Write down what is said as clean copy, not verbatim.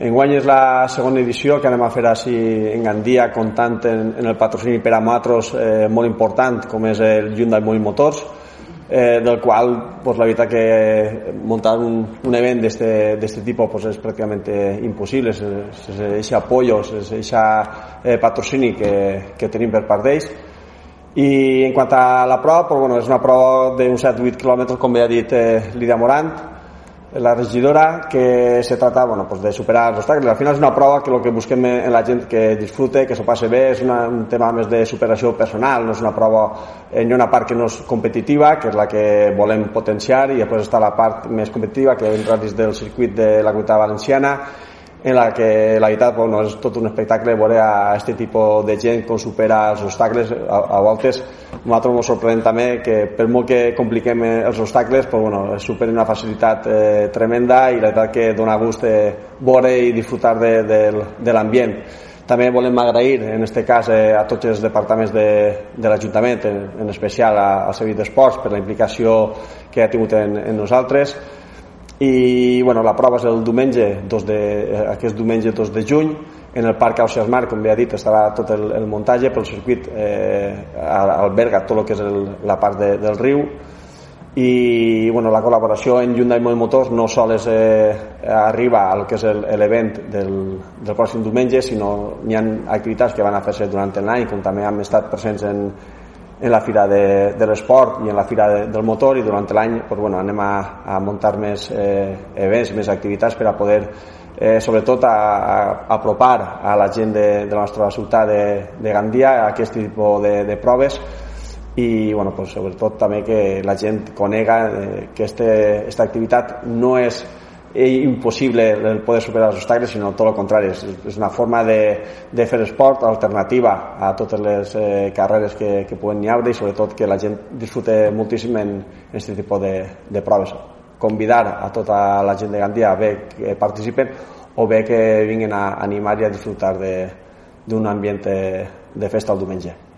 Enguany és la segona edició que anem a fer així en Gandia, comptant en el patrocini per a nosaltres molt important, com és el Hyundai Mobile Motors, del qual la veritat que muntar un event d'este tipus és pràcticament impossible, sense aquest apoyo, sense aquest patrocini que tenim per part d'ells. I en quant a la prova, és una prova d'uns 7-8 quilòmetres, com bé ha dit Lídia Morant, la regidora, que se trata de superar els obstacles. Al final és una prova que el que busquem en la gent que disfrute, que s'ho passi bé, és un tema més de superació personal, no és una prova, hi ha una part que no és competitiva, que és la que volem potenciar, i després està la part més competitiva, que entra dins del circuit de la Comunitat Valenciana, en la que la veritat és tot un espectacle veure a aquest tipus de gent com supera els obstacles. A voltes nosaltres ens sorprenem també que per molt que compliquem els obstacles es superen una facilitat tremenda, i la veritat que dona gust veure i disfrutar de l'ambient. També volem agrair en aquest cas a tots els departaments de l'Ajuntament, en especial al Servei d'Esports, per la implicació que ha tingut en nosaltres. I la prova és el diumenge, aquest diumenge 2 de juny, en el Parc Ausiàs Marc, com bé ha dit, estarà tot el muntatge pel circuit, alberga tot el que és la part del riu, i la col·laboració en Hyundai Mobile Motors no sols arriba al que és l'event del pròxim diumenge, sinó hi ha activitats que van a fer-se durant l'any, com també hem estat presents en la Fira de l'Esport i en la Fira del Motor, i durant l'any anem a muntar més events, més activitats per a poder sobretot apropar a la gent de la nostra ciutat de Gandia a aquest tipus de proves, i sobretot també que la gent conega que aquesta activitat no és impossible el poder superar els obstacles, sinó tot el contrari, és una forma de fer esport alternativa a totes les carreres que puguen haver, i sobretot que la gent disfrute moltíssim en aquest tipus de proves. Convidar a tota la gent de Gandia a bé que participen o bé que vinguin a animar i a disfrutar d'un ambient de festa el diumenge.